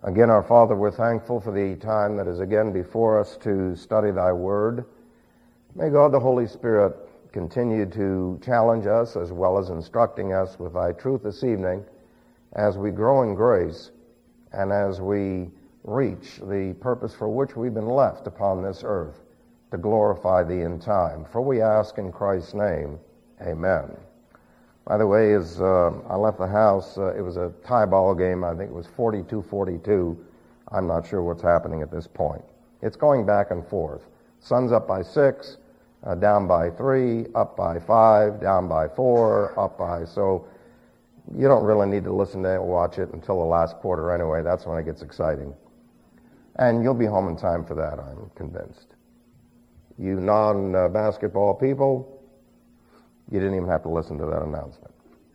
Again, our Father, we're thankful for the time that is again before us to study Thy Word. May God the Holy Spirit continue to challenge us as well as instructing us with Thy truth this evening as we grow in grace and as we reach the purpose for which we've been left upon this earth, to glorify Thee in time. For we ask in Christ's name, amen. By the way, as I left the house, it was a tie ball game. I think it was 42-42. I'm not sure what's happening at this point. It's going back and forth. Sun's up by 6, down by 3, up by 5, down by 4, up by... So you don't really need to listen to it or watch it until the last quarter anyway. That's when it gets exciting. And you'll be home in time for that, I'm convinced. You non-basketball people, you didn't even have to listen to that announcement.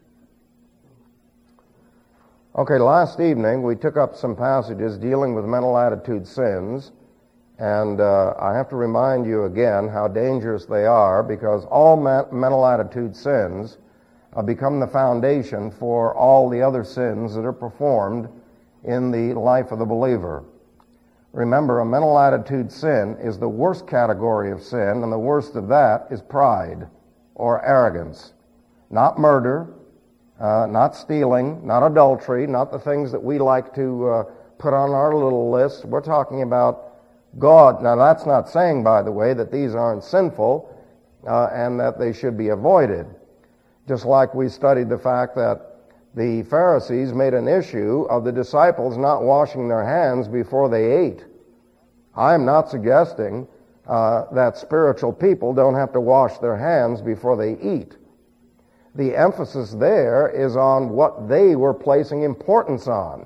Okay, last evening we took up some passages dealing with mental attitude sins, and I have to remind you again how dangerous they are, because all mental attitude sins become the foundation for all the other sins that are performed in the life of the believer. Remember, a mental attitude sin is the worst category of sin, and the worst of that is pride or arrogance. Not murder, not stealing, not adultery, not the things that we like to put on our little list. We're talking about God. Now, that's not saying, by the way, that these aren't sinful and that they should be avoided. Just like we studied the fact that the Pharisees made an issue of the disciples not washing their hands before they ate. I am not suggesting that spiritual people don't have to wash their hands before they eat. The emphasis there is on what they were placing importance on.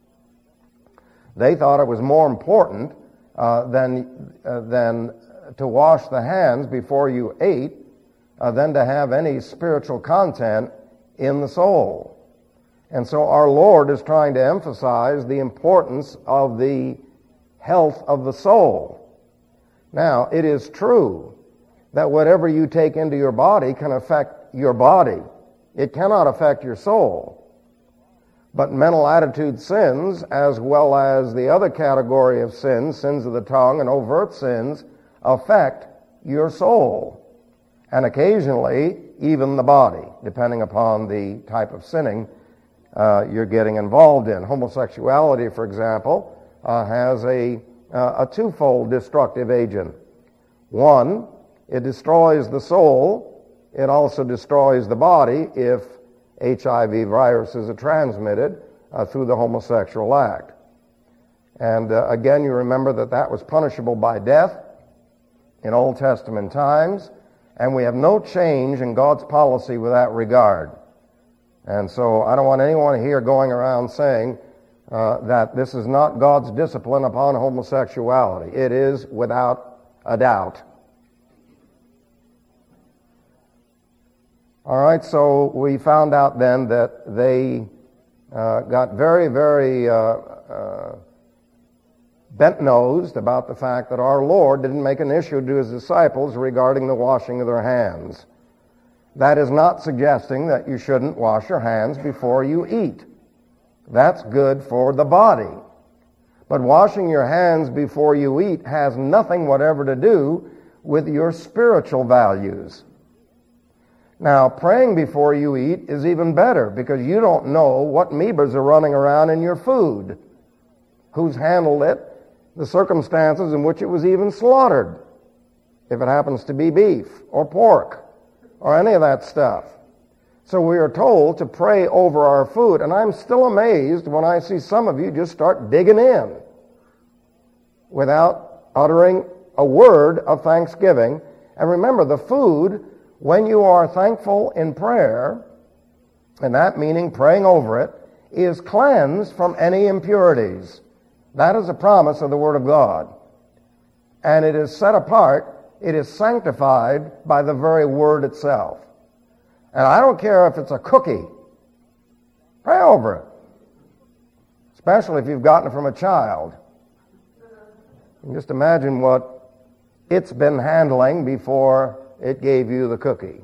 They thought it was more important than to wash the hands before you ate than to have any spiritual content in the soul. And so our Lord is trying to emphasize the importance of the health of the soul. Now, it is true that whatever you take into your body can affect your body. It cannot affect your soul. But mental attitude sins, as well as the other category of sins, sins of the tongue and overt sins, affect your soul. And occasionally, even the body, depending upon the type of sinning you're getting involved in. Homosexuality, for example, has a twofold destructive agent. One, it destroys the soul. It also destroys the body if HIV viruses are transmitted through the homosexual act. And again, you remember that was punishable by death in Old Testament times, and we have no change in God's policy with that regard. And so I don't want anyone here going around saying that this is not God's discipline upon homosexuality. It is without a doubt. All right, so we found out then that they got very, very bent-nosed about the fact that our Lord didn't make an issue to His disciples regarding the washing of their hands. That is not suggesting that you shouldn't wash your hands before you eat. That's good for the body. But washing your hands before you eat has nothing whatever to do with your spiritual values. Now, praying before you eat is even better, because you don't know what amoebas are running around in your food, who's handled it, the circumstances in which it was even slaughtered, if it happens to be beef or pork or any of that stuff. So we are told to pray over our food, and I'm still amazed when I see some of you just start digging in without uttering a word of thanksgiving. And remember, the food, when you are thankful in prayer, and that meaning praying over it, is cleansed from any impurities. That is a promise of the Word of God. And it is set apart, it is sanctified by the very Word itself. And I don't care if it's a cookie. Pray over it. Especially if you've gotten it from a child. And just imagine what it's been handling before it gave you the cookie.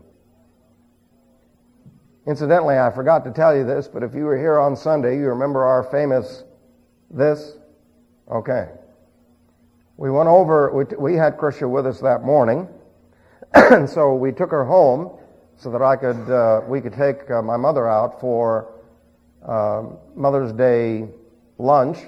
Incidentally, I forgot to tell you this, but if you were here on Sunday, you remember our famous This? Okay. We went over, we had Krisha with us that morning, and so we took her home so that we could take my mother out for Mother's Day lunch.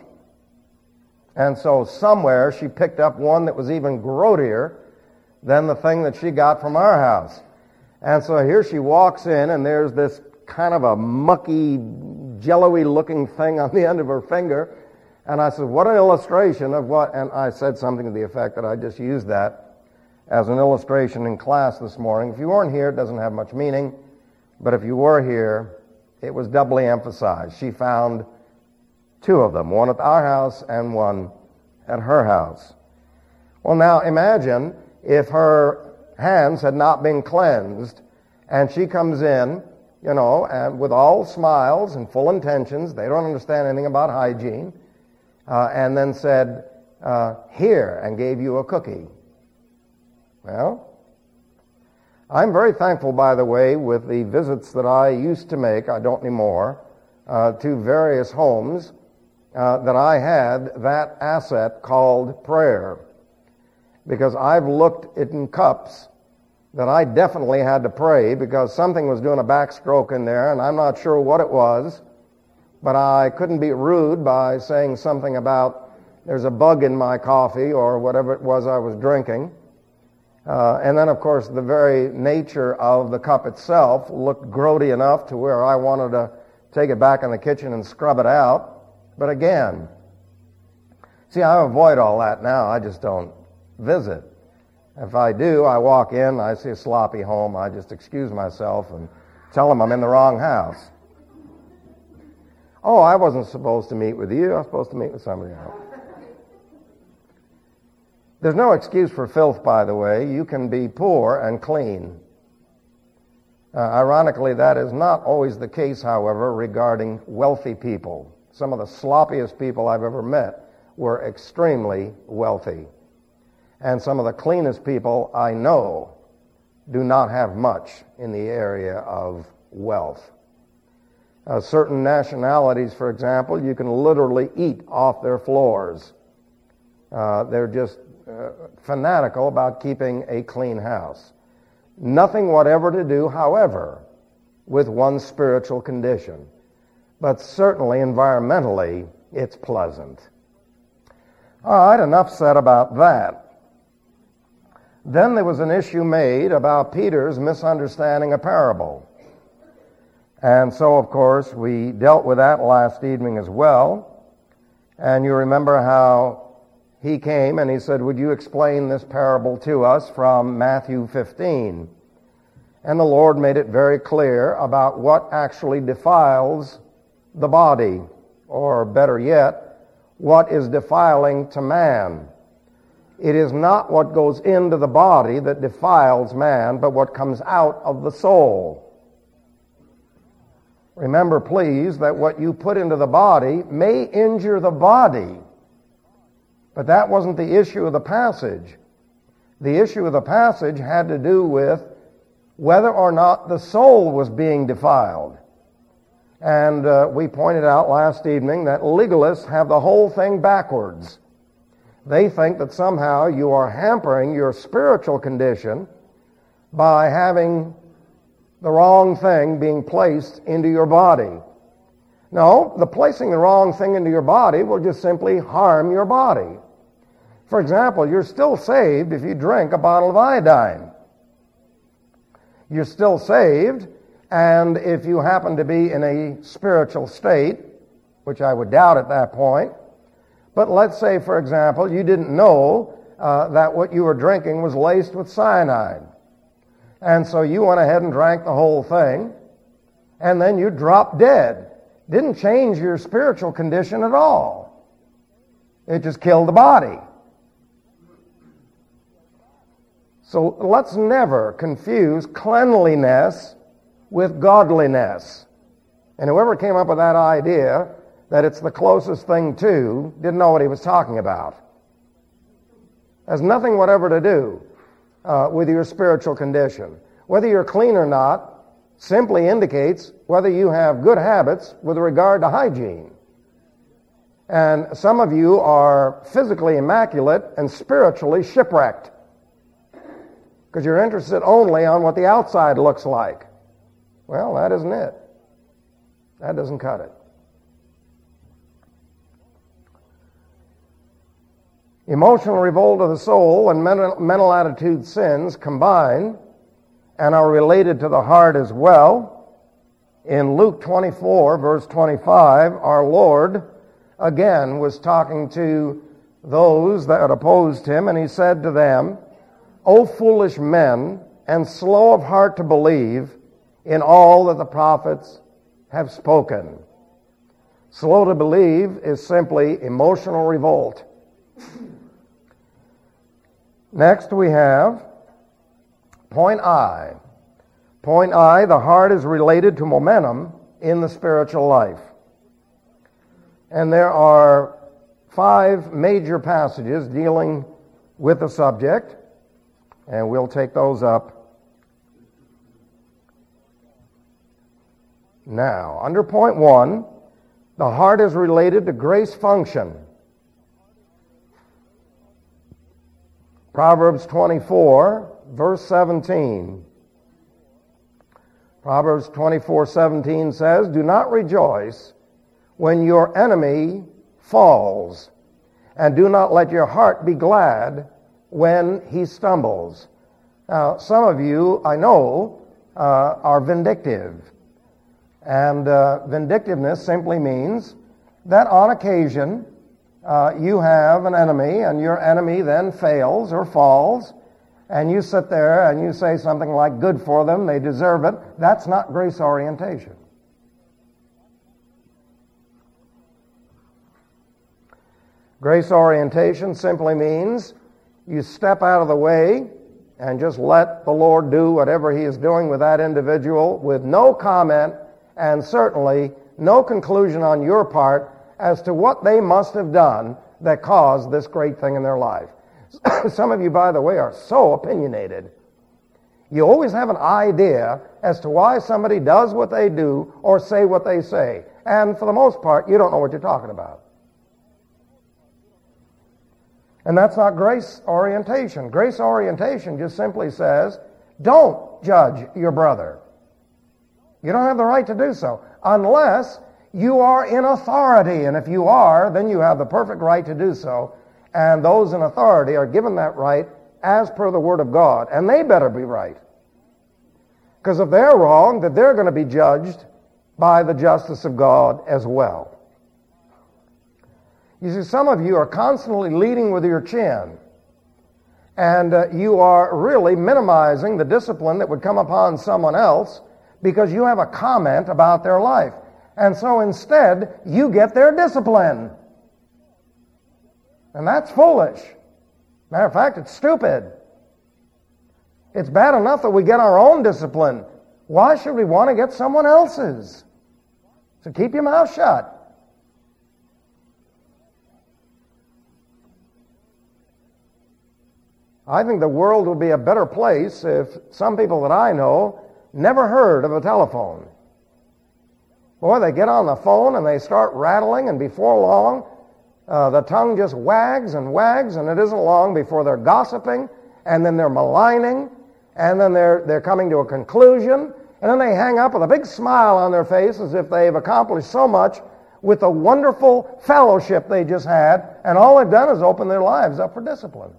And so somewhere she picked up one that was even grodier than the thing that she got from our house. And so here she walks in, and there's this kind of a mucky, jello-y looking thing on the end of her finger. And I said, what an illustration of what, and I said something to the effect that I just used that as an illustration in class this morning. If you weren't here, it doesn't have much meaning, but if you were here, it was doubly emphasized. She found two of them, one at our house and one at her house. Well, now imagine if her hands had not been cleansed, and she comes in, and with all smiles and full intentions, they don't understand anything about hygiene, and then said, here, and gave you a cookie. Well, I'm very thankful, by the way, with the visits that I used to make, I don't anymore, to various homes, that I had that asset called prayer. Because I've looked in cups that I definitely had to pray because something was doing a backstroke in there, and I'm not sure what it was, but I couldn't be rude by saying something about there's a bug in my coffee or whatever it was I was drinking. And then, of course, the very nature of the cup itself looked grody enough to where I wanted to take it back in the kitchen and scrub it out. But again, see, I avoid all that now. I just don't visit. If I do, I walk in, I see a sloppy home, I just excuse myself and tell them I'm in the wrong house. Oh, I wasn't supposed to meet with you. I was supposed to meet with somebody else. There's no excuse for filth, by the way. You can be poor and clean. Ironically, that is not always the case, however, regarding wealthy people. Some of the sloppiest people I've ever met were extremely wealthy. And some of the cleanest people I know do not have much in the area of wealth. Certain nationalities, for example, you can literally eat off their floors. They're just fanatical about keeping a clean house. Nothing whatever to do, however, with one's spiritual condition. But certainly, environmentally, it's pleasant. All right, enough said about that. Then there was an issue made about Peter's misunderstanding a parable. And so, of course, we dealt with that last evening as well. And you remember how he came and he said, would you explain this parable to us from Matthew 15? And the Lord made it very clear about what actually defiles the body, or better yet, what is defiling to man. It is not what goes into the body that defiles man, but what comes out of the soul. Remember, please, that what you put into the body may injure the body, but that wasn't the issue of the passage. The issue of the passage had to do with whether or not the soul was being defiled. And we pointed out last evening that legalists have the whole thing backwards. They think that somehow you are hampering your spiritual condition by having the wrong thing being placed into your body. No, the placing the wrong thing into your body will just simply harm your body. For example, you're still saved if you drink a bottle of iodine. You're still saved, and if you happen to be in a spiritual state, which I would doubt at that point, but let's say, for example, you didn't know that what you were drinking was laced with cyanide. And so you went ahead and drank the whole thing, and then you dropped dead. Didn't change your spiritual condition at all. It just killed the body. So let's never confuse cleanliness with godliness. And whoever came up with that idea that it's the closest thing to didn't know what he was talking about. Has nothing whatever to do with your spiritual condition. Whether you're clean or not simply indicates whether you have good habits with regard to hygiene. And some of you are physically immaculate and spiritually shipwrecked because you're interested only on what the outside looks like. Well, that isn't it. That doesn't cut it. Emotional revolt of the soul and mental attitude sins combine and are related to the heart as well. In Luke 24, verse 25, our Lord again was talking to those that opposed him, and he said to them, O foolish men, and slow of heart to believe in all that the prophets have spoken. Slow to believe is simply emotional revolt. Next we have point I. Point I, the heart is related to momentum in the spiritual life. And there are 5 major passages dealing with the subject, and we'll take those up now. Under point 1, the heart is related to grace function. Proverbs 24, verse 17. Proverbs 24:17 says, Do not rejoice when your enemy falls, and do not let your heart be glad when he stumbles. Now, some of you, I know, are vindictive. And vindictiveness simply means that on occasion you have an enemy, and your enemy then fails or falls, and you sit there and you say something like, good for them, they deserve it. That's not grace orientation. Grace orientation simply means you step out of the way and just let the Lord do whatever he is doing with that individual with no comment and certainly no conclusion on your part as to what they must have done that caused this great thing in their life. Some of you, by the way, are so opinionated. You always have an idea as to why somebody does what they do or say what they say. And for the most part, you don't know what you're talking about. And that's not grace orientation. Grace orientation just simply says, don't judge your brother. You don't have the right to do so unless you are in authority. And if you are, then you have the perfect right to do so. And those in authority are given that right as per the Word of God. And they better be right. Because if they're wrong, then they're going to be judged by the justice of God as well. You see, some of you are constantly leading with your chin. And you are really minimizing the discipline that would come upon someone else because you have a comment about their life. And so instead, you get their discipline. And that's foolish. Matter of fact, it's stupid. It's bad enough that we get our own discipline. Why should we want to get someone else's? So keep your mouth shut. I think the world would be a better place if some people that I know never heard of a telephone. Boy, they get on the phone and they start rattling, and before long, the tongue just wags, and it isn't long before they're gossiping, and then they're maligning, and then they're coming to a conclusion, and then they hang up with a big smile on their face as if they've accomplished so much with the wonderful fellowship they just had, and all they've done is open their lives up for discipline.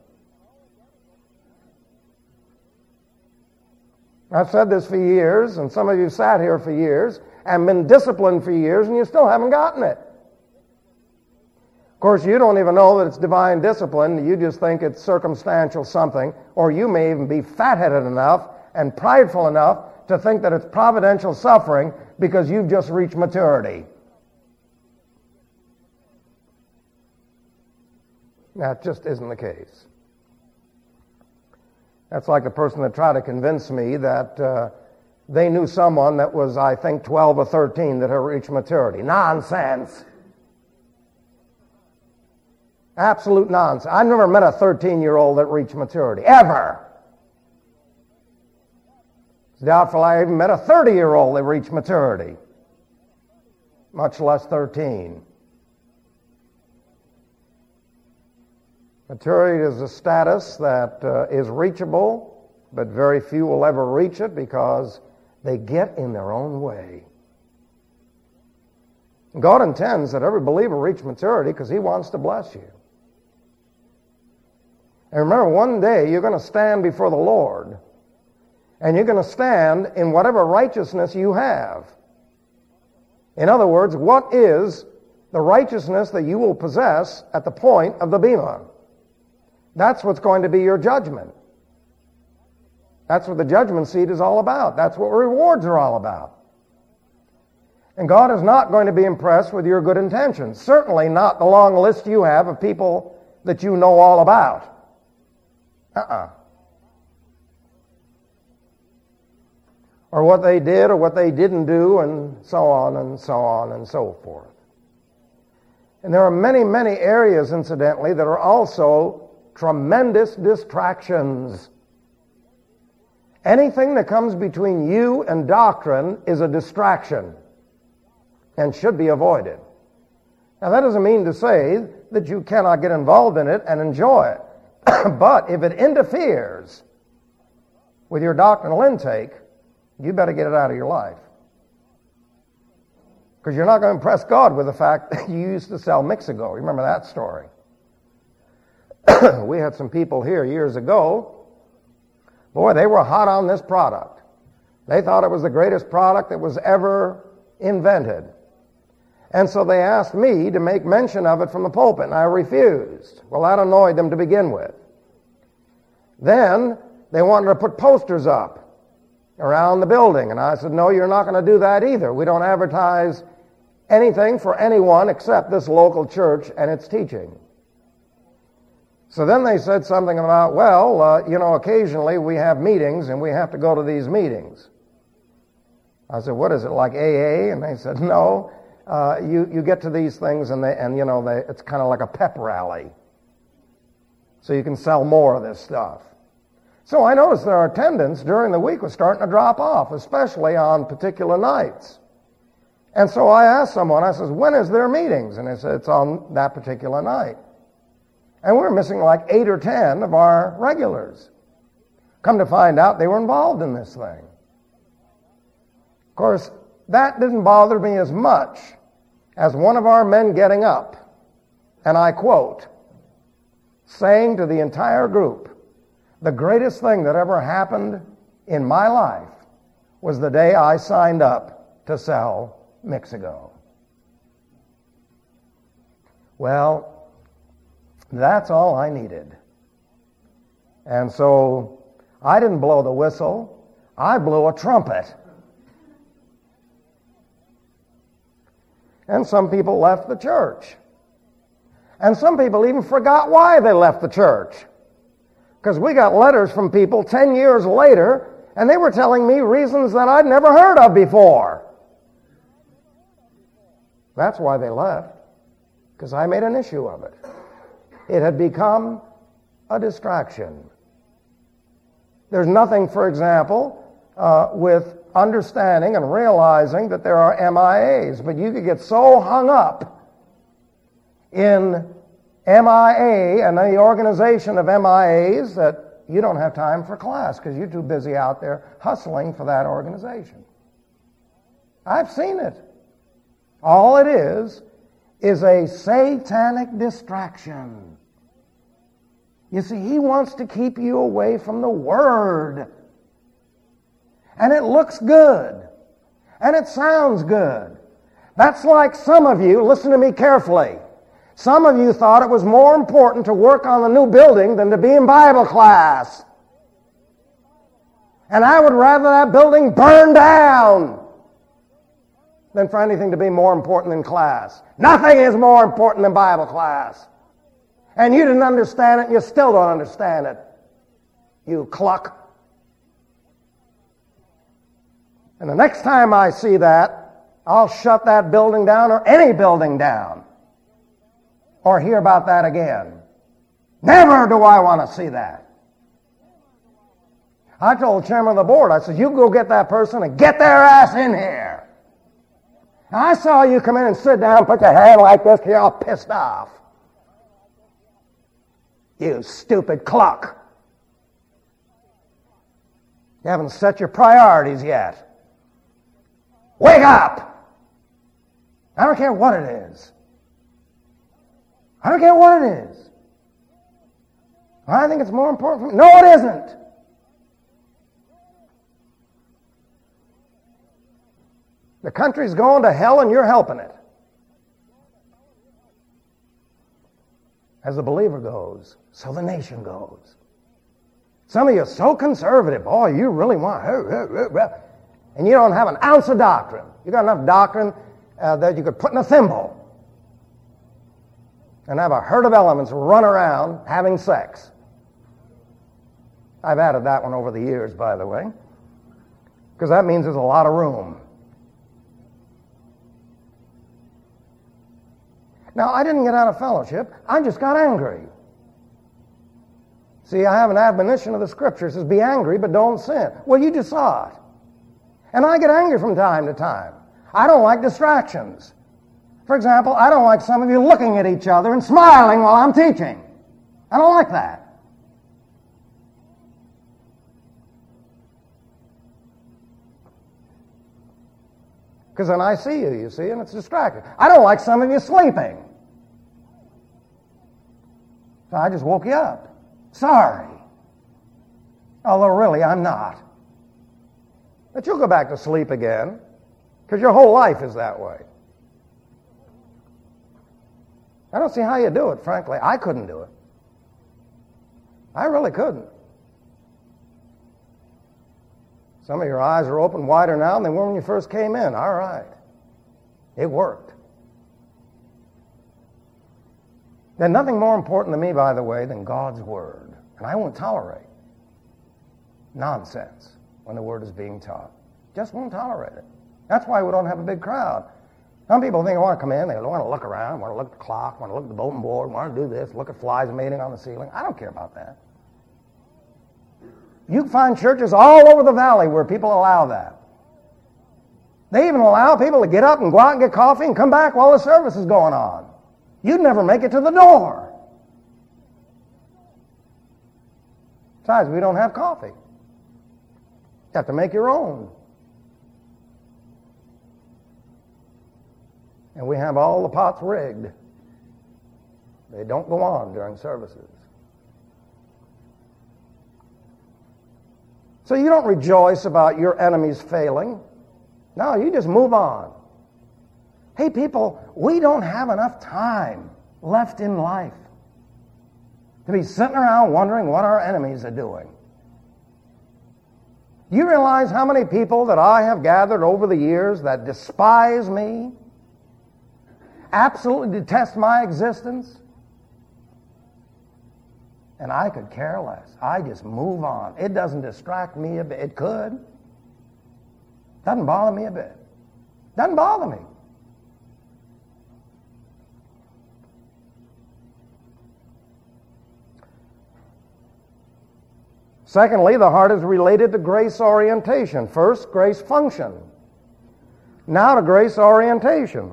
I've said this for years, and some of you sat here for years and been disciplined for years, and you still haven't gotten it. Of course, you don't even know that it's divine discipline. You just think it's circumstantial something, or you may even be fat-headed enough and prideful enough to think that it's providential suffering because you've just reached maturity. That just isn't the case. That's like the person that tried to convince me that they knew someone that was, I think, 12 or 13 that had reached maturity. Nonsense. Absolute nonsense. I've never met a 13-year-old that reached maturity, ever. It's doubtful I even met a 30-year-old that reached maturity, much less 13. Maturity is a status that is reachable, but very few will ever reach it because they get in their own way. God intends that every believer reach maturity because He wants to bless you. And remember, one day you're going to stand before the Lord, and you're going to stand in whatever righteousness you have. In other words, what is the righteousness that you will possess at the point of the bema? That's what's going to be your judgment. That's what the judgment seat is all about. That's what rewards are all about. And God is not going to be impressed with your good intentions. Certainly not the long list you have of people that you know all about. Or what they did or what they didn't do, and so on and so on and so forth. And there are many, many areas, incidentally, that are also tremendous distractions. Anything that comes between you and doctrine is a distraction and should be avoided. Now, that doesn't mean to say that you cannot get involved in it and enjoy it. But if it interferes with your doctrinal intake, you better get it out of your life. Because you're not going to impress God with the fact that you used to sell Mixago. Remember that story? We had some people here years ago. Boy, they were hot on this product. They thought it was the greatest product that was ever invented. And so they asked me to make mention of it from the pulpit, and I refused. Well, that annoyed them to begin with. Then they wanted to put posters up around the building, and I said, no, you're not going to do that either. We don't advertise anything for anyone except this local church and its teaching. So then they said something about, well, occasionally we have meetings and we have to go to these meetings. I said, what is it, like AA? And they said, no. You get to these things and it's kind of like a pep rally. So you can sell more of this stuff. So I noticed that our attendance during the week was starting to drop off, especially on particular nights. And so I asked someone, I said, when is their meetings? And they said, it's on that particular night. And we were missing like 8 or 10 of our regulars. Come to find out, they were involved in this thing. Of course, that didn't bother me as much as one of our men getting up, and I quote, saying to the entire group, the greatest thing that ever happened in my life was the day I signed up to sell Mixago. Well, that's all I needed. And so I didn't blow the whistle, I blew a trumpet. And some people left the church. And some people even forgot why they left the church. Because we got letters from people 10 years later, and they were telling me reasons that I'd never heard of before. That's why they left, because I made an issue of it. It had become a distraction. There's nothing, for example, with understanding and realizing that there are MIAs, but you could get so hung up in MIA and the organization of MIAs that you don't have time for class because you're too busy out there hustling for that organization. I've seen it. All it is a satanic distraction. You see, he wants to keep you away from the Word. And it looks good. And it sounds good. That's like some of you, listen to me carefully, some of you thought it was more important to work on the new building than to be in Bible class. And I would rather that building burn down than for anything to be more important than class. Nothing is more important than Bible class. And you didn't understand it, and you still don't understand it. You cluck. And the next time I see that, I'll shut that building down or any building down or hear about that again. Never do I want to see that. I told the chairman of the board, I said, you go get that person and get their ass in here. Now, I saw you come in and sit down, put your hand like this, you're all pissed off. You stupid clock. You haven't set your priorities yet. Wake up! I don't care what it is. I don't care what it is. I think it's more important for me. No, it isn't. The country's going to hell and you're helping it. As the believer goes, so the nation goes. Some of you are so conservative. Boy, you really want... And you don't have an ounce of doctrine. You got enough doctrine that you could put in a thimble and have a herd of elements run around having sex. I've added that one over the years, by the way, because that means there's a lot of room. Now, I didn't get out of fellowship. I just got angry. See, I have an admonition of the Scripture. It says, be angry, but don't sin. Well, you just saw it. And I get angry from time to time. I don't like distractions. For example, I don't like some of you looking at each other and smiling while I'm teaching. I don't like that. Because then I see you see, and it's distracting. I don't like some of you sleeping. So I just woke you up. Sorry. Although really, I'm not. But you'll go back to sleep again, because your whole life is that way. I don't see how you do it, frankly. I couldn't do it. I really couldn't. Some of your eyes are open wider now than they were when you first came in. All right. It worked. There's nothing more important to me, by the way, than God's Word. And I won't tolerate nonsense when the Word is being taught. Just won't tolerate it. That's why we don't have a big crowd. Some people think they want to come in, they want to look around, want to look at the clock, want to look at the bulletin board, want to do this, look at flies mating on the ceiling. I don't care about that. You can find churches all over the valley where people allow that. They even allow people to get up and go out and get coffee and come back while the service is going on. You'd never make it to the door. Besides, we don't have coffee. You have to make your own. And we have all the pots rigged. They don't go on during services. So you don't rejoice about your enemies failing. No, you just move on. Hey, people, we don't have enough time left in life to be sitting around wondering what our enemies are doing. You realize how many people that I have gathered over the years that despise me, absolutely detest my existence? And I could care less. I just move on. It doesn't distract me a bit. It could. Doesn't bother me a bit. Doesn't bother me. Secondly, the heart is related to grace orientation. First, grace function. Now to grace orientation.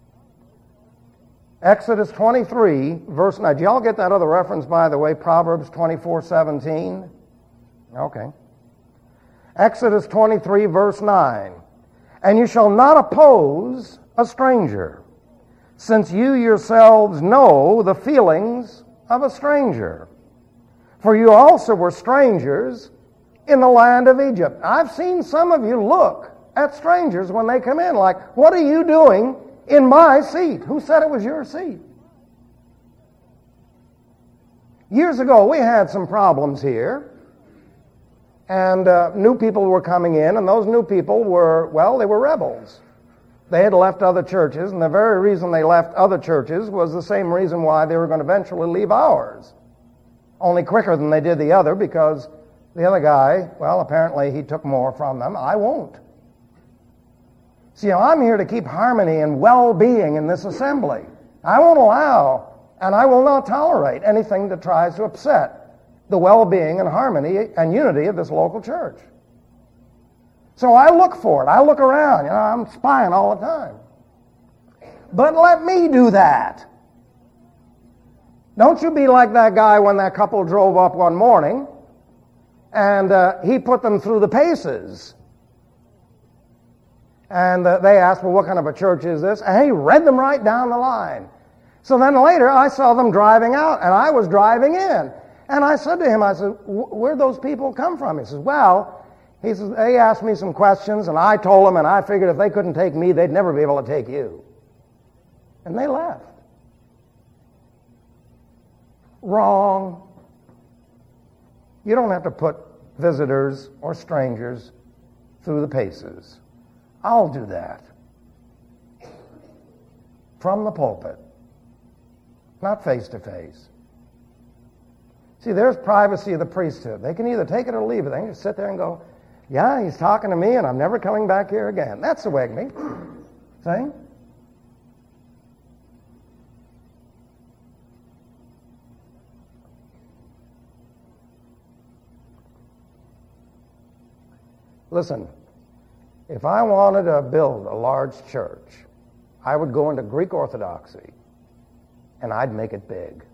Exodus 23, verse 9. Did y'all get that other reference, by the way? Proverbs 24:17? Okay. Exodus 23, verse 9. And you shall not oppose a stranger, since you yourselves know the feelings of a stranger. For you also were strangers in the land of Egypt. I've seen some of you look at strangers when they come in like, what are you doing in my seat? Who said it was your seat? Years ago, we had some problems here, and new people were coming in, and those new people were, well, they were rebels. They had left other churches, and the very reason they left other churches was the same reason why they were going to eventually leave ours. Only quicker than they did the other, because the other guy, well, apparently he took more from them. I won't. See, I'm here to keep harmony and well-being in this assembly. I won't allow, and I will not tolerate anything that tries to upset the well-being and harmony and unity of this local church. So I look for it. I look around. I'm spying all the time. But let me do that. Don't you be like that guy when that couple drove up one morning and he put them through the paces. And they asked, well, what kind of a church is this? And he read them right down the line. So then later I saw them driving out, and I was driving in. And I said to him, I said, where'd those people come from? He says, well, he says, they asked me some questions, and I told them, and I figured if they couldn't take me, they'd never be able to take you. And they left. Wrong. You don't have to put visitors or strangers through the paces. I'll do that. From the pulpit. Not face to face. See, there's privacy of the priesthood. They can either take it or leave it. They can just sit there and go, yeah, he's talking to me and I'm never coming back here again. That's the way it be. See? Listen, if I wanted to build a large church, I would go into Greek Orthodoxy and I'd make it big.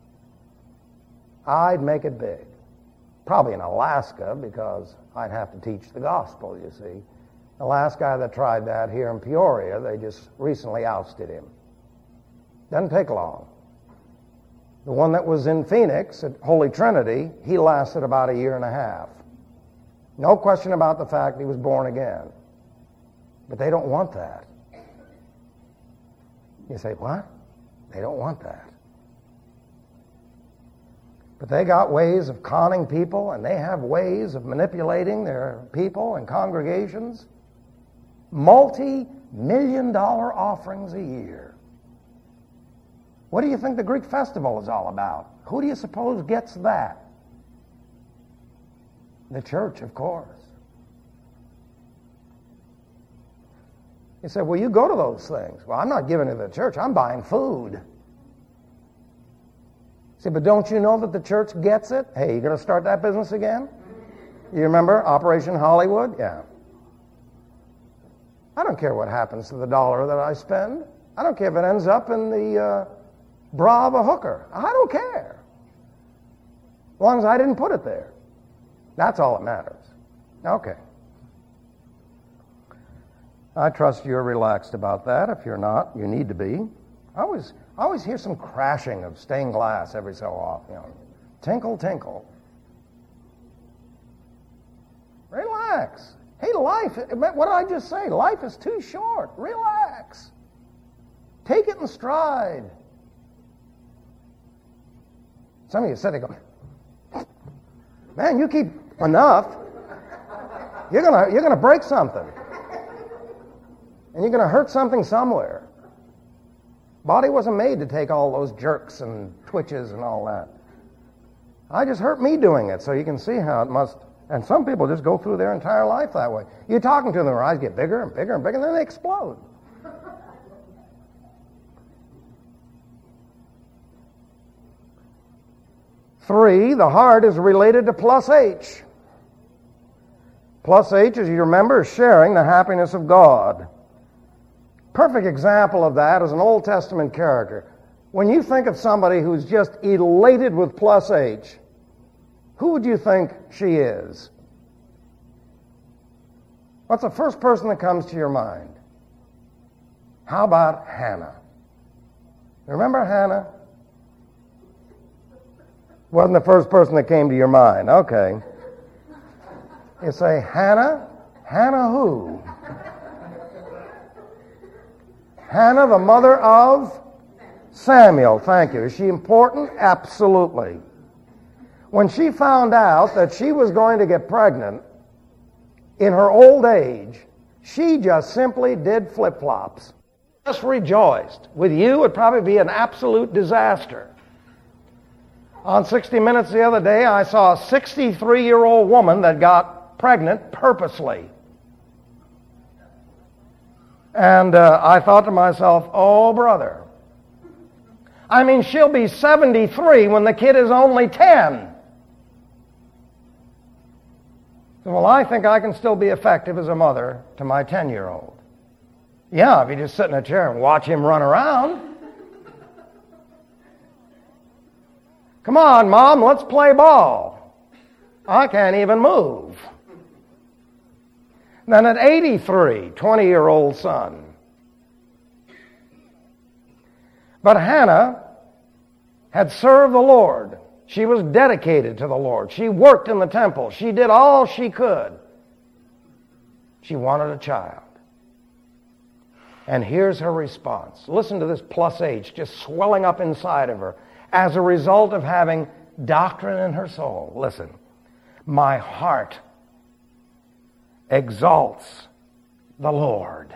I'd make it big. Probably in Alaska, because I'd have to teach the gospel, you see. The last guy that tried that here in Peoria, they just recently ousted him. Doesn't take long. The one that was in Phoenix at Holy Trinity, he lasted about 1.5 years. No question about the fact he was born again. But they don't want that. You say, what? They don't want that. But they got ways of conning people, and they have ways of manipulating their people and congregations. Multi-million-dollar offerings a year. What do you think the Greek festival is all about? Who do you suppose gets that? The church, of course. You say, well, you go to those things. Well, I'm not giving to the church. I'm buying food. See, but don't you know that the church gets it? Hey, you going to start that business again? You remember Operation Hollywood? Yeah. I don't care what happens to the dollar that I spend. I don't care if it ends up in the bra of a hooker. I don't care. As long as I didn't put it there. That's all that matters. Okay. I trust you're relaxed about that. If you're not, you need to be. I always hear some crashing of stained glass every so often. You know, tinkle, tinkle. Relax. Hey, life, what did I just say? Life is too short. Relax. Take it in stride. Some of you sit there going, man, you keep enough, you're gonna break something. And you're gonna hurt something somewhere. Body wasn't made to take all those jerks and twitches and all that. I just hurt me doing it, so you can see how it must. And some people just go through their entire life that way. You're talking to them, their eyes get bigger and bigger and bigger, and then they explode. Three, the heart is related to plus H. Plus H, as you remember, is sharing the happiness of God. Perfect example of that is an Old Testament character. When you think of somebody who's just elated with plus H, who would you think she is? What's the first person that comes to your mind? How about Hannah? Remember Hannah? Wasn't the first person that came to your mind. Okay. You say, Hannah? Hannah who? Hannah, the mother of Samuel. Thank you. Is she important? Absolutely. When she found out that she was going to get pregnant in her old age, she just simply did flip-flops. Just rejoiced. With you, it'd probably be an absolute disaster. On 60 Minutes the other day, I saw a 63-year-old woman that got pregnant purposely. And I thought to myself, oh, brother. I mean, she'll be 73 when the kid is only 10. So, well, I think I can still be effective as a mother to my 10-year-old. Yeah, if you just sit in a chair and watch him run around. Come on, Mom, let's play ball. I can't even move. Then at 83, 20-year-old son. But Hannah had served the Lord. She was dedicated to the Lord. She worked in the temple. She did all she could. She wanted a child. And here's her response. Listen to this plus H just swelling up inside of her as a result of having doctrine in her soul. Listen. My heart exalts the Lord.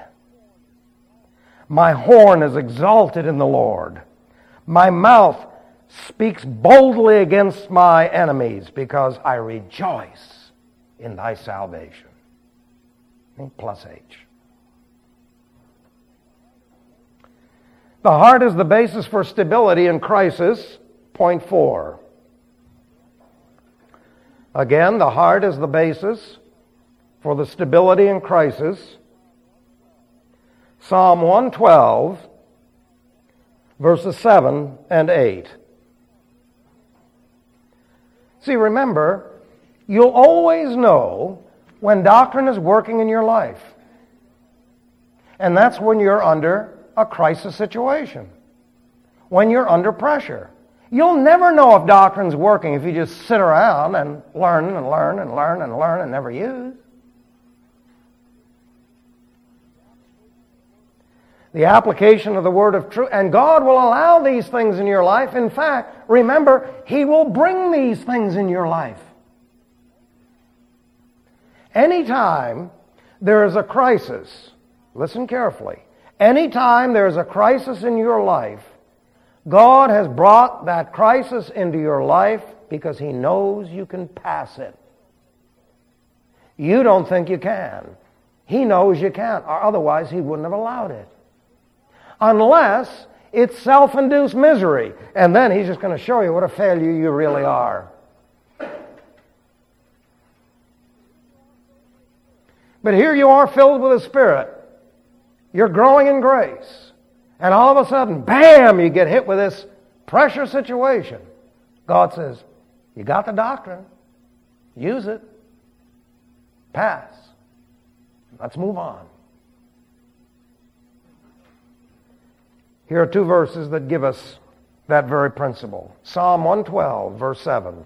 My horn is exalted in the Lord. My mouth speaks boldly against my enemies because I rejoice in thy salvation. Plus H. The heart is the basis for stability in crisis. Point 4. Again, the heart is the basis for the stability in crisis. Psalm 112, verses 7 and 8. See, remember, you'll always know when doctrine is working in your life. And that's when you're under a crisis situation, when you're under pressure. You'll never know if doctrine's working if you just sit around and learn and learn and learn and learn and never use. The application of the word of truth, and God will allow these things in your life. In fact, remember, He will bring these things in your life. Anytime there is a crisis, listen carefully, anytime there is a crisis in your life, God has brought that crisis into your life because He knows you can pass it. You don't think you can. He knows you can't, or otherwise He wouldn't have allowed it. Unless it's self-induced misery, and then He's just going to show you what a failure you really are. But here you are filled with the Spirit. You're growing in grace. And all of a sudden, bam, you get hit with this pressure situation. God says, you got the doctrine. Use it. Pass. Let's move on. Here are two verses that give us that very principle. Psalm 112, verse 7.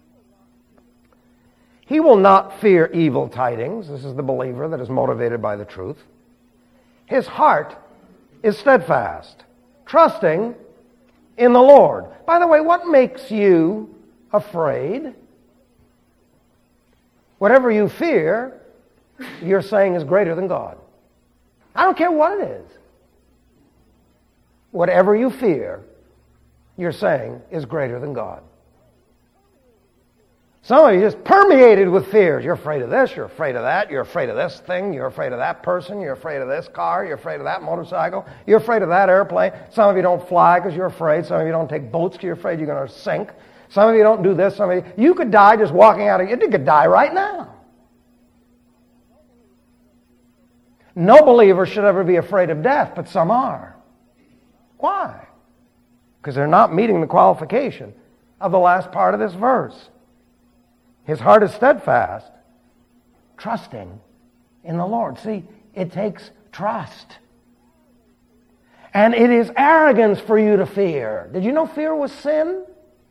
He will not fear evil tidings. This is the believer that is motivated by the truth. His heart is steadfast, trusting in the Lord. By the way, what makes you afraid? Whatever you fear, you're saying is greater than God. I don't care what it is. Whatever you fear, you're saying is greater than God. Some of you just permeated with fears. You're afraid of this, you're afraid of that, you're afraid of this thing, you're afraid of that person, you're afraid of this car, you're afraid of that motorcycle, you're afraid of that airplane. Some of you don't fly because you're afraid. Some of you don't take boats because you're afraid you're going to sink. Some of you don't do this. Some of you could die just walking out of it. You could die right now. No believer should ever be afraid of death, but some are. Why? Because they're not meeting the qualification of the last part of this verse. His heart is steadfast, trusting in the Lord. See, it takes trust. And it is arrogance for you to fear. Did you know fear was sin?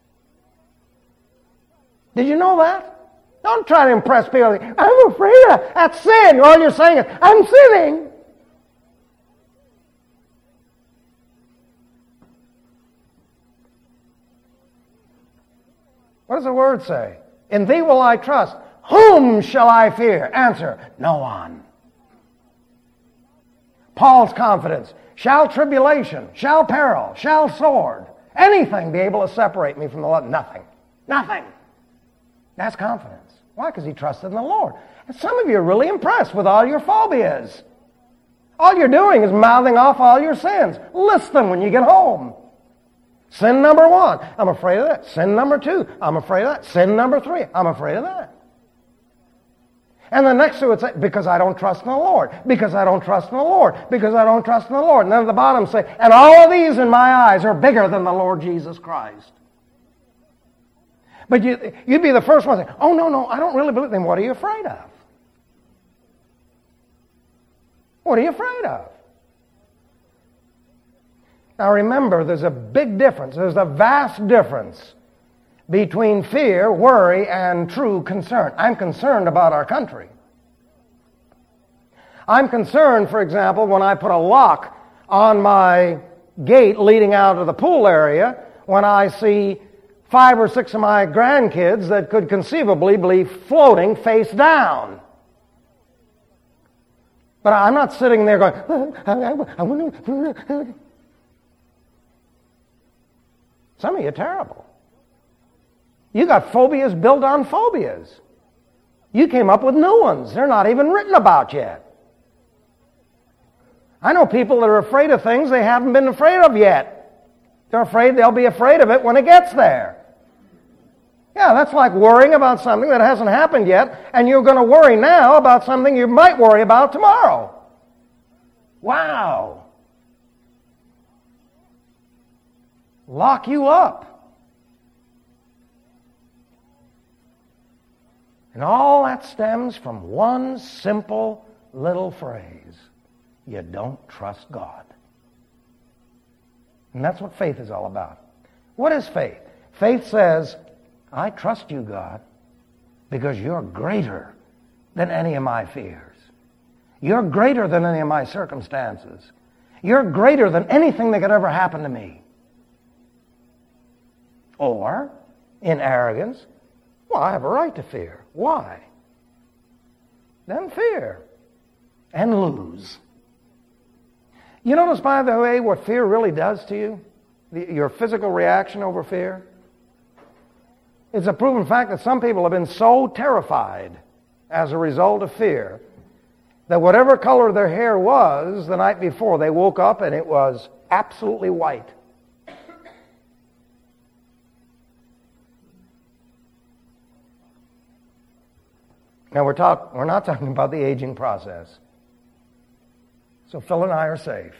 Did you know that? Don't try to impress people. I'm afraid of that. That's sin. All you're saying is, I'm sinning. What does the word say? In thee will I trust. Whom shall I fear? Answer, no one. Paul's confidence. Shall tribulation, shall peril, shall sword, anything be able to separate me from the Lord? Nothing. Nothing. That's confidence. Why? Because he trusted in the Lord. And some of you are really impressed with all your phobias. All you're doing is mouthing off all your sins. List them when you get home. Sin number 1, I'm afraid of that. Sin number 2, I'm afraid of that. Sin number 3, I'm afraid of that. And the next two would say, because I don't trust in the Lord. Because I don't trust in the Lord. Because I don't trust in the Lord. And then at the bottom say, and all of these in my eyes are bigger than the Lord Jesus Christ. But you'd be the first one to say, oh, no, I don't really believe. Then what are you afraid of? What are you afraid of? Now remember, there's a big difference. There's a vast difference between fear, worry, and true concern. I'm concerned about our country. I'm concerned, for example, when I put a lock on my gate leading out of the pool area, when I see 5 or 6 of my grandkids that could conceivably be floating face down. But I'm not sitting there going, some of you are terrible. You got phobias built on phobias. You came up with new ones. They're not even written about yet. I know people that are afraid of things they haven't been afraid of yet. They're afraid they'll be afraid of it when it gets there. Yeah, that's like worrying about something that hasn't happened yet, and you're going to worry now about something you might worry about tomorrow. Wow. Lock you up. And all that stems from one simple little phrase. You don't trust God. And that's what faith is all about. What is faith? Faith says, I trust you, God, because you're greater than any of my fears. You're greater than any of my circumstances. You're greater than anything that could ever happen to me. Or, in arrogance, well, I have a right to fear. Why? Then fear and lose. You notice, by the way, what fear really does to you? Your physical reaction over fear? It's a proven fact that some people have been so terrified as a result of fear that whatever color their hair was the night before, they woke up and it was absolutely white. Now we're not talking about the aging process. So Phil and I are safe.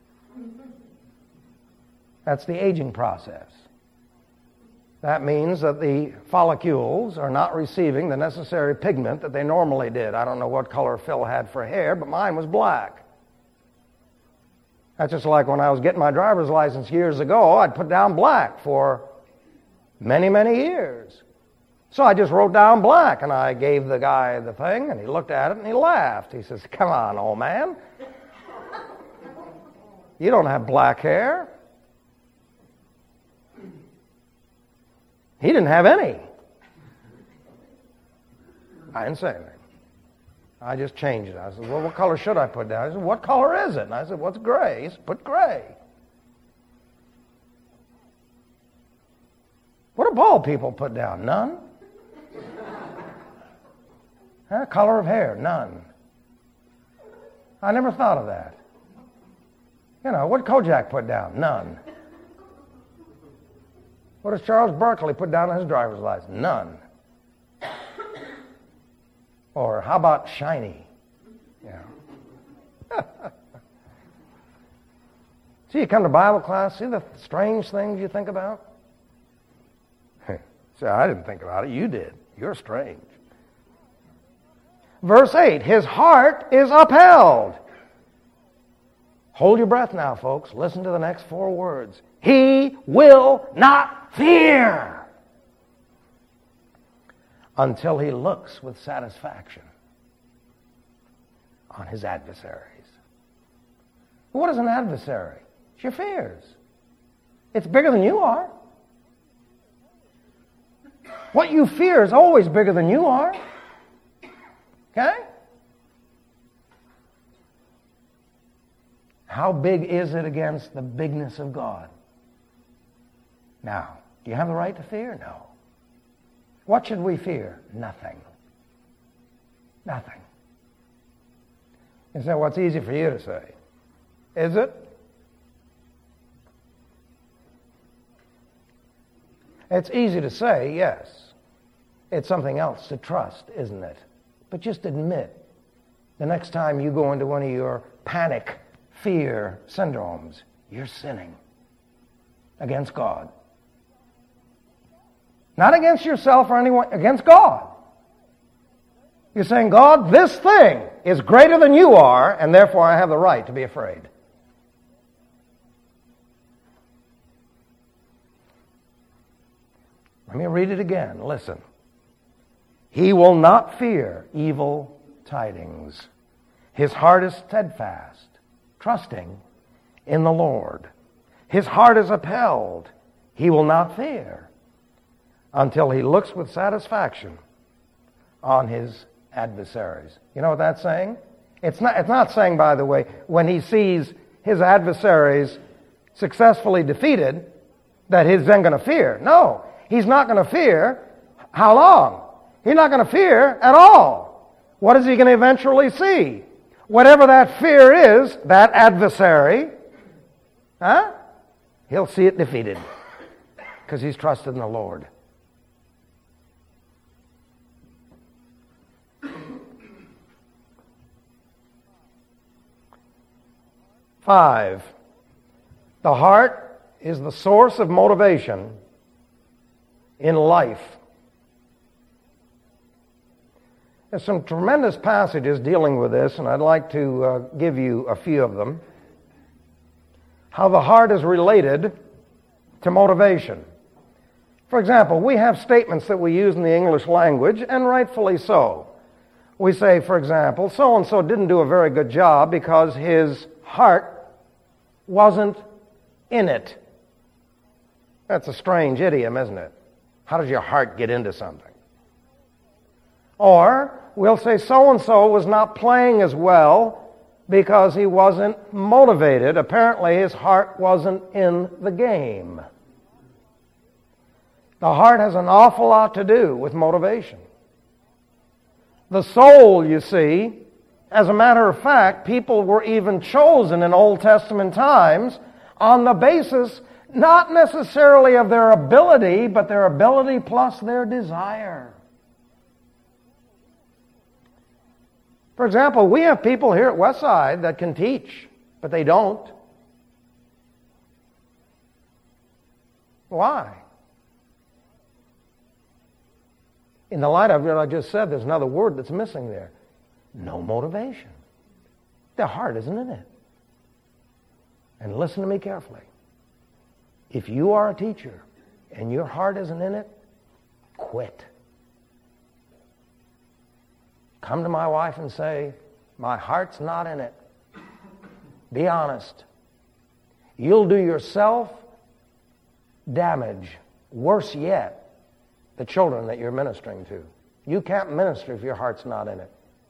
That's the aging process. That means that the follicles are not receiving the necessary pigment that they normally did. I don't know what color Phil had for hair, but mine was black. That's just like when I was getting my driver's license years ago, I'd put down black for many, many years. So I just wrote down black, and I gave the guy the thing, and he looked at it, and he laughed. He says, come on, old man. You don't have black hair. He didn't have any. I didn't say anything. I just changed it. I said, well, what color should I put down? He said, what color is it? And I said, what's gray? He said, put gray. What do bald people put down? None? Huh? Color of hair? None. I never thought of that. You know, what did Kojak put down? None. What does Charles Barkley put down on his driver's license? None. Or how about shiny? Yeah. See, you come to Bible class, see the strange things you think about? See, I didn't think about it. You did. You're strange. Verse 8, his heart is upheld. Hold your breath now, folks. Listen to the next 4 words. He will not fear until he looks with satisfaction on his adversaries. What is an adversary? It's your fears. It's bigger than you are. What you fear is always bigger than you are. Okay? How big is it against the bigness of God? Now, do you have the right to fear? No. What should we fear? Nothing. Nothing. You say, what's easy for you to say? Is it? It's easy to say, yes. It's something else to trust, isn't it? But just admit, the next time you go into one of your panic, fear syndromes, you're sinning against God. Not against yourself or anyone, against God. You're saying, God, this thing is greater than you are, and therefore I have the right to be afraid. Let me read it again. Listen. He will not fear evil tidings. His heart is steadfast, trusting in the Lord. His heart is upheld. He will not fear until he looks with satisfaction on his adversaries. You know what that's saying? It's not saying, by the way, when he sees his adversaries successfully defeated, that he's then going to fear. No, he's not going to fear. How long? He's not going to fear at all. What is he going to eventually see? Whatever that fear is, that adversary, he'll see it defeated because he's trusted in the Lord. Five, the heart is the source of motivation in life. There's some tremendous passages dealing with this, and I'd like to give you a few of them. How the heart is related to motivation. For example, we have statements that we use in the English language, and rightfully so. We say, for example, so-and-so didn't do a very good job because his heart wasn't in it. That's a strange idiom, isn't it? How does your heart get into something? Or we'll say so-and-so was not playing as well because he wasn't motivated. Apparently his heart wasn't in the game. The heart has an awful lot to do with motivation. The soul, you see, as a matter of fact, people were even chosen in Old Testament times on the basis not necessarily of their ability, but their ability plus their desire. For example, we have people here at Westside that can teach, but they don't. Why? In the light of what I just said, there's another word that's missing there. No motivation. Their heart isn't in it. And listen to me carefully. If you are a teacher and your heart isn't in it, quit. Come to my wife and say, my heart's not in it. Be honest. You'll do yourself damage. Worse yet, the children that you're ministering to. You can't minister if your heart's not in it.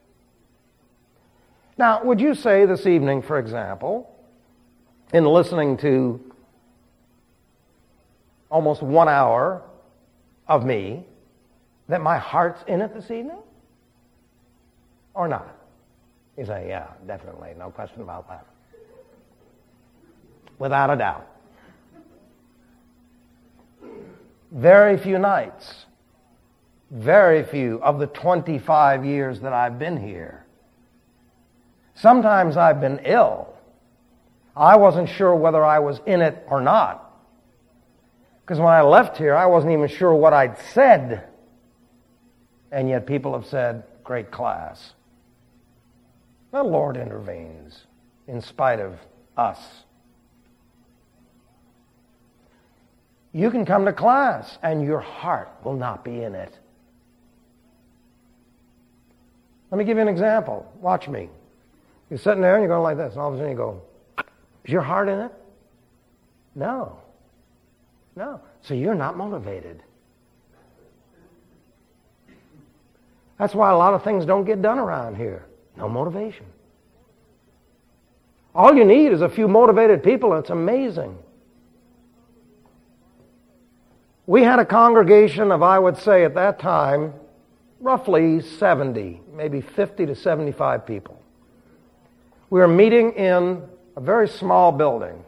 Now, would you say this evening, for example, in listening to almost 1 hour of me, that my heart's in it this evening? Or not? You say, yeah, definitely, no question about that. Without a doubt. Very few nights, very few of the 25 years that I've been here. Sometimes I've been ill. I wasn't sure whether I was in it or not. Because when I left here, I wasn't even sure what I'd said. And yet people have said, great class. The Lord intervenes in spite of us. You can come to class and your heart will not be in it. Let me give you an example. Watch me. You're sitting there and you're going like this, and all of a sudden you go, is your heart in it? No. No. So you're not motivated. That's why a lot of things don't get done around here. No motivation. All you need is a few motivated people, and it's amazing. We had a congregation of, I would say at that time, roughly 70, maybe 50 to 75 people. We were meeting in a very small building.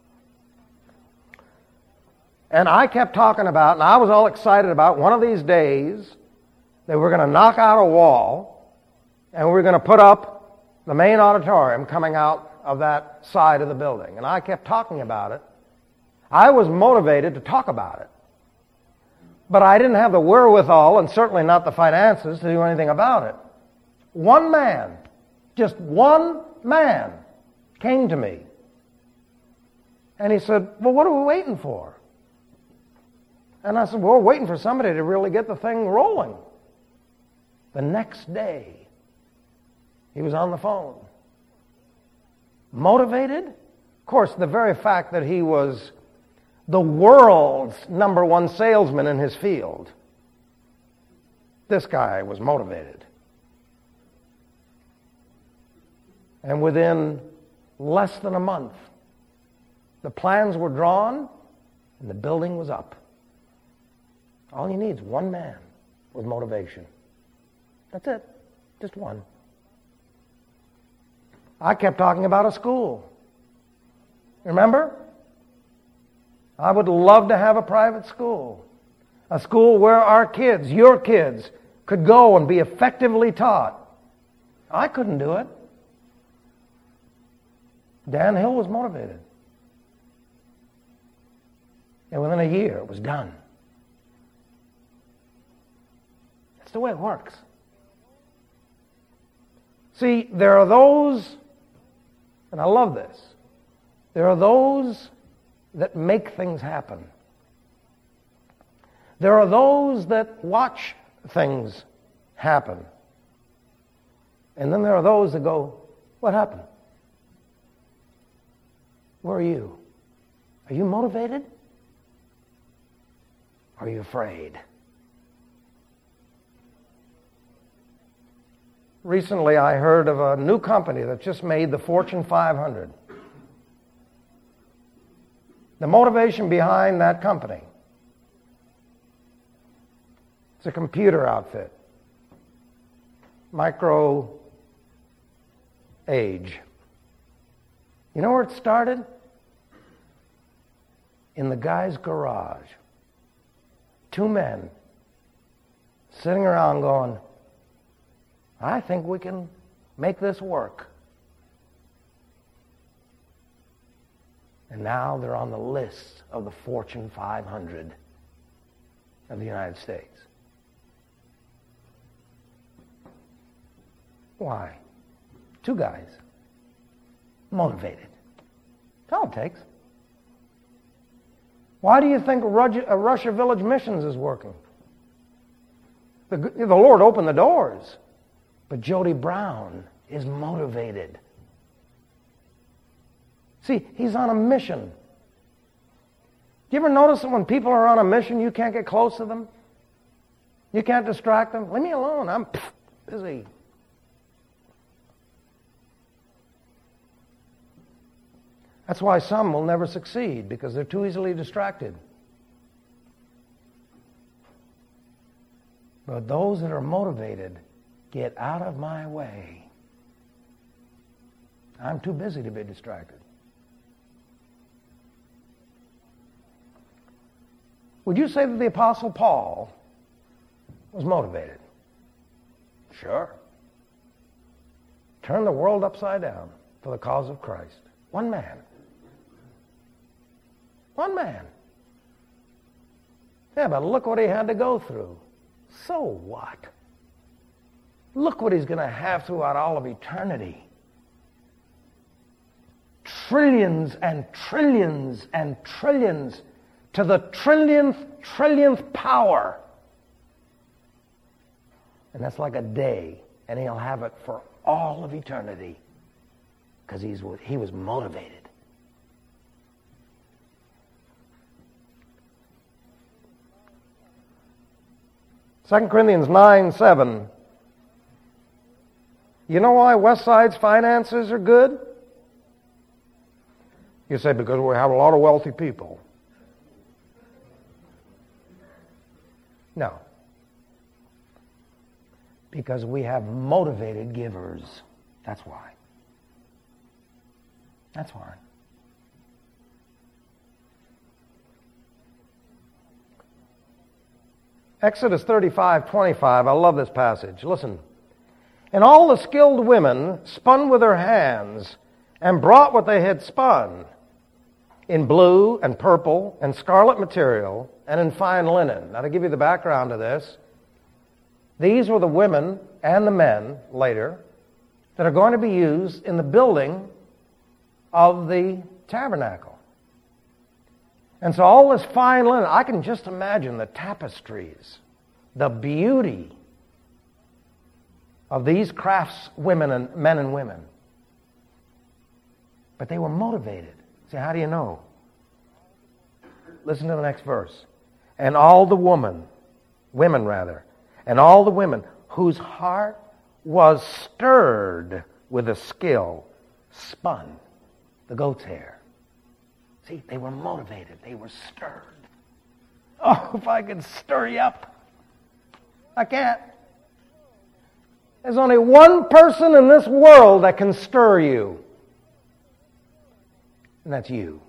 And I kept talking about, and I was all excited about, one of these days, they were going to knock out a wall, and we were going to put up the main auditorium coming out of that side of the building. And I kept talking about it. I was motivated to talk about it. But I didn't have the wherewithal and certainly not the finances to do anything about it. One man, just one man, came to me. And he said, well, what are we waiting for? And I said, well, we're waiting for somebody to really get the thing rolling. The next day, he was on the phone. Motivated? Of course, the very fact that he was the world's number one salesman in his field. This guy was motivated. And within less than a month, the plans were drawn and the building was up. All you need is one man with motivation. That's it. Just one. I kept talking about a school. Remember? I would love to have a private school. A school where our kids, your kids, could go and be effectively taught. I couldn't do it. Dan Hill was motivated. And within a year, it was done. That's the way it works. See, there are those, and I love this, there are those that make things happen. There are those that watch things happen. And then there are those that go, what happened? Where are you? Are you motivated? Are you afraid? Recently, I heard of a new company that just made the Fortune 500. The motivation behind that company, it's a computer outfit. Micro Age. You know where it started? In the guy's garage. Two men sitting around going, I think we can make this work. And now they're on the list of the Fortune 500 of the United States. Why? Two guys. Motivated. That's all it takes. Why do you think Russia Village Missions is working? The Lord opened the doors. But Jody Brown is motivated. See, he's on a mission. Do you ever notice that when people are on a mission, you can't get close to them? You can't distract them? Leave me alone. I'm busy. That's why some will never succeed, because they're too easily distracted. But those that are motivated, get out of my way. I'm too busy to be distracted. Would you say that the Apostle Paul was motivated? Sure. Turn the world upside down for the cause of Christ. One man. One man. Yeah, but look what he had to go through. So what? Look what he's going to have throughout all of eternity. Trillions and trillions and trillions to the trillionth power. And that's like a day, and he'll have it for all of eternity because he was motivated. Second Corinthians 9:7. You know why Westside's finances are good? You say, because we have a lot of wealthy people. No. Because we have motivated givers. That's why. That's why. Exodus 35:25. I love this passage. Listen. And all the skilled women spun with their hands and brought what they had spun in blue and purple and scarlet material and in fine linen. Now, to give you the background to this, these were the women and the men later that are going to be used in the building of the tabernacle. And so all this fine linen, I can just imagine the tapestries, the beauty of these craftswomen and men and women. But they were motivated. See, how do you know? Listen to the next verse. And all the women and all the women whose heart was stirred with a skill, spun the goat's hair. See, they were motivated. They were stirred. Oh, if I could stir you up. I can't. There's only one person in this world that can stir you. And that's you.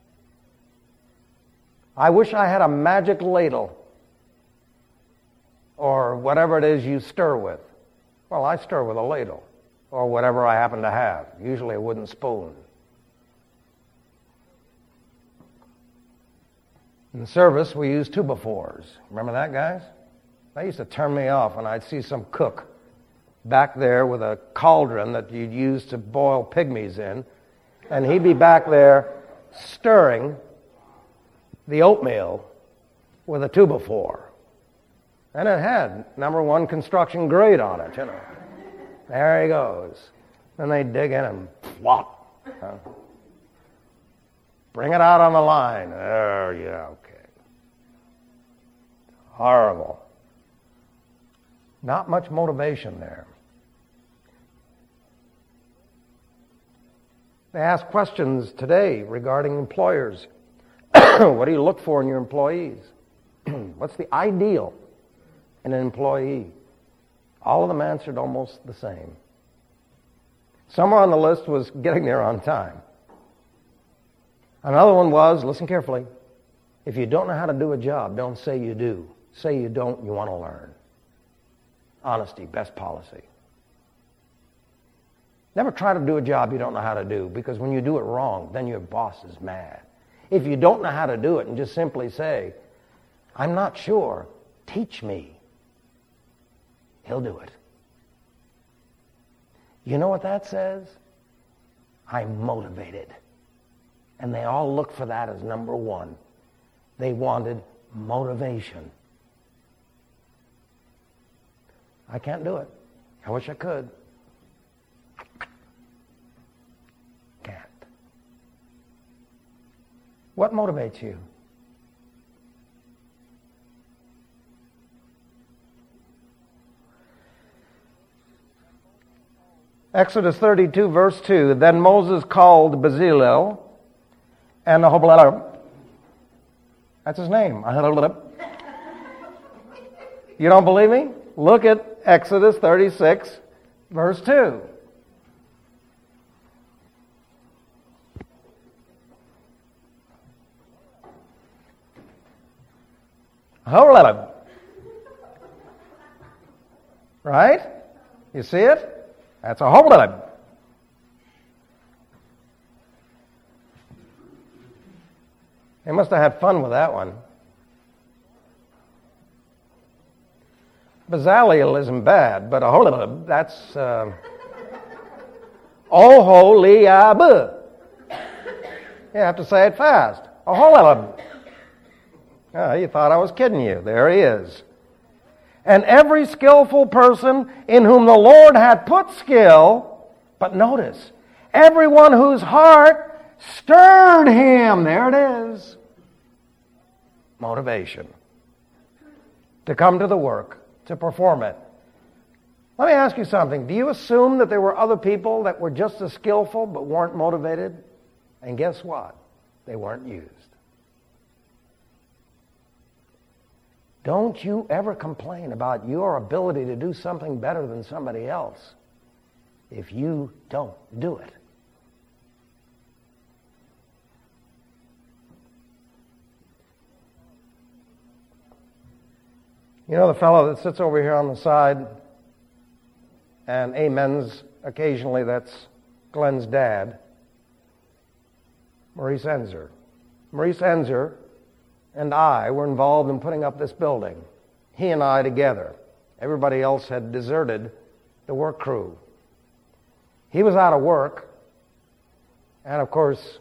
I wish I had a magic ladle or whatever it is you stir with. Well, I stir with a ladle or whatever I happen to have, usually a wooden spoon. In service, we use 2x4s. Remember that, guys? That used to turn me off when I'd see some cook back there with a cauldron that you'd use to boil pygmies in, and he'd be back there stirring the oatmeal with a 2x4. And it had #1 construction grade on it, you know. There he goes. Then they'd dig in and flop. Bring it out on the line. Oh, yeah, okay. Horrible. Not much motivation there. They ask questions today regarding employers. What do you look for in your employees? What's the ideal in an employee? All of them answered almost the same. Somewhere on the list was getting there on time. Another one was, listen carefully, if you don't know how to do a job, don't say you do. Say you don't, you want to learn. Honesty, best policy. Never try to do a job you don't know how to do, because when you do it wrong, then your boss is mad. If you don't know how to do it and just simply say, I'm not sure, teach me, he'll do it. You know what that says? I'm motivated. And they all look for that as #1. They wanted motivation. I can't do it. I wish I could. Can't. What motivates you? Exodus 32, verse 2. Then Moses called Bezalel and Aholiab. That's his name. You don't believe me? Look at Exodus 36, verse 2. Aholiab. Right? You see it? That's Aholiab. They must have had fun with that one. Bezalel isn't bad, but Aholiab, that's Oholiab. You have to say it fast. Aholiab. Oh, you thought I was kidding you. There he is. And every skillful person in whom the Lord had put skill, but notice, everyone whose heart stirred him. There it is. Motivation. To come to the work, to perform it. Let me ask you something. Do you assume that there were other people that were just as skillful but weren't motivated? And guess what? They weren't used. Don't you ever complain about your ability to do something better than somebody else if you don't do it. You know the fellow that sits over here on the side and amens occasionally? That's Glenn's dad, Maurice Enzer. Maurice Enzer and I were involved in putting up this building. He and I together. Everybody else had deserted the work crew. He was out of work, and of course,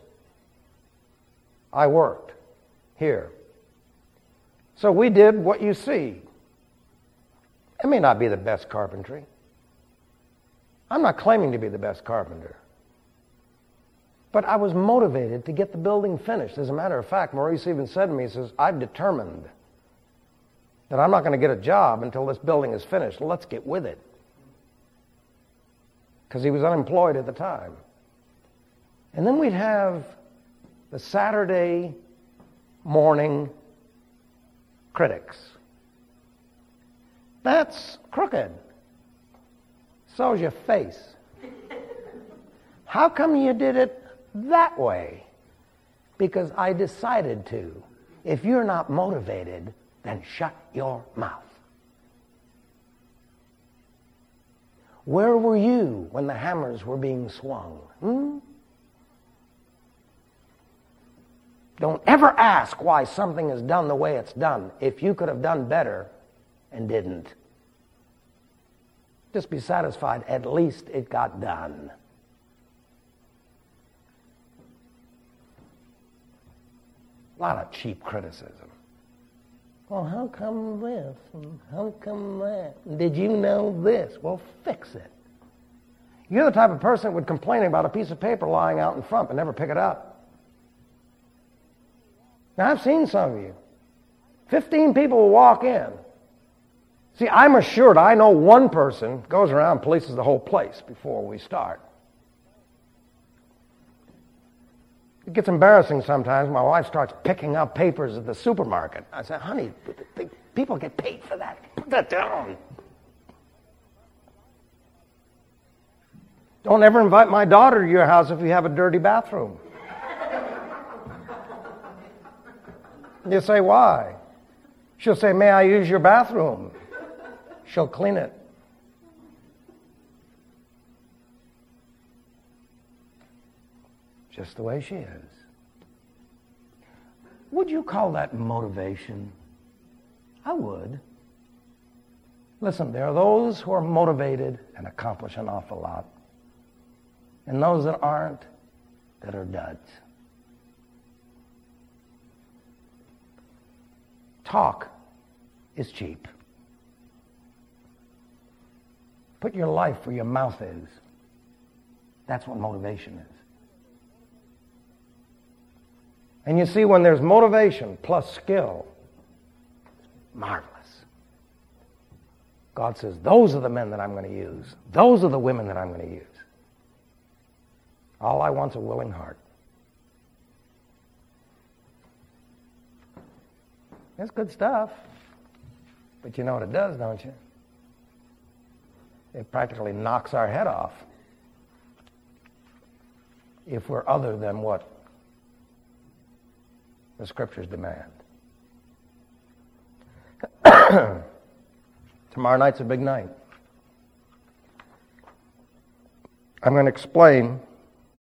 I worked here. So we did what you see. It may not be the best carpentry. I'm not claiming to be the best carpenter. But I was motivated to get the building finished. As a matter of fact, Maurice even said to me, he says, I've determined that I'm not going to get a job until this building is finished. Let's get with it. Because he was unemployed at the time. And then we'd have the Saturday morning critics. That's crooked. So's your face. How come you did it that way? Because I decided to. If you're not motivated, then shut your mouth. Where were you when the hammers were being swung? Don't ever ask why something is done the way it's done if you could have done better and didn't. Just be satisfied, at least it got done. A lot of cheap criticism. Well, how come this? And how come that? Did you know this? Well, fix it. You're the type of person that would complain about a piece of paper lying out in front but never pick it up. Now, I've seen some of you. 15 people will walk in. See, I'm assured I know one person goes around and polices the whole place before we start. It gets embarrassing sometimes. My wife starts picking up papers at the supermarket. I say, honey, people get paid for that. Put that down. Don't ever invite my daughter to your house if you have a dirty bathroom. You say, why? She'll say, may I use your bathroom? She'll clean it. Just the way she is. Would you call that motivation? I would. Listen, there are those who are motivated and accomplish an awful lot. And those that aren't, that are duds. Talk is cheap. Put your life where your mouth is. That's what motivation is. And you see, when there's motivation plus skill, it's marvelous. God says, those are the men that I'm going to use. Those are the women that I'm going to use. All I want's a willing heart. That's good stuff. But you know what it does, don't you? It practically knocks our head off if we're other than what the Scriptures demand. Tomorrow night's a big night. I'm going to explain